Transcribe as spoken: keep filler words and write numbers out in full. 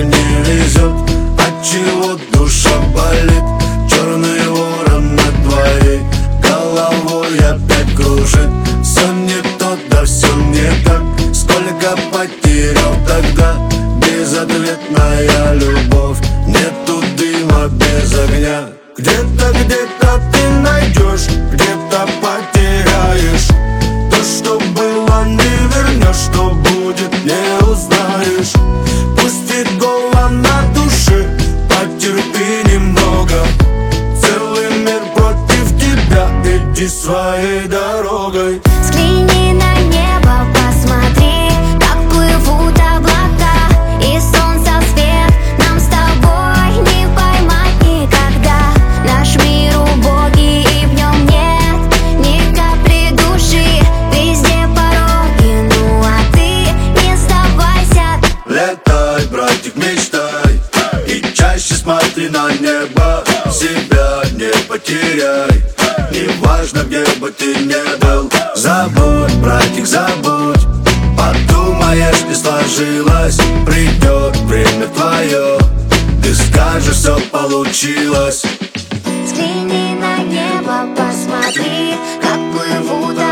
не везет? Отчего душа болит? Черный ворон над твоей головой опять кружит. Все не то, да все не так. Сколько потерял тогда? Безответная любовь. Нету дыма без огня. Где-то, где-то ты найдешь, где-то потеряешь. То, что было, не вернешь, что будет, не узнаешь. Пусть гола на душе, потерпи немного. Целый мир против тебя, иди своей дорогой. Взгляни на небо, посмотри, как плывут облака, и солнца свет нам с тобой не поймать никогда. Наш мир убогий, и в нем нет ни капли души. Везде пороги, ну а ты не сдавайся. Летай, братик, мечтай, и чаще смотри на небо. Себя не потеряй, неважно, где бы ты ни был. Забудь, братик, забудь. Подумаешь, не сложилось, придет время твое, ты скажешь, все получилось. Взгляни на небо, посмотри, как плывут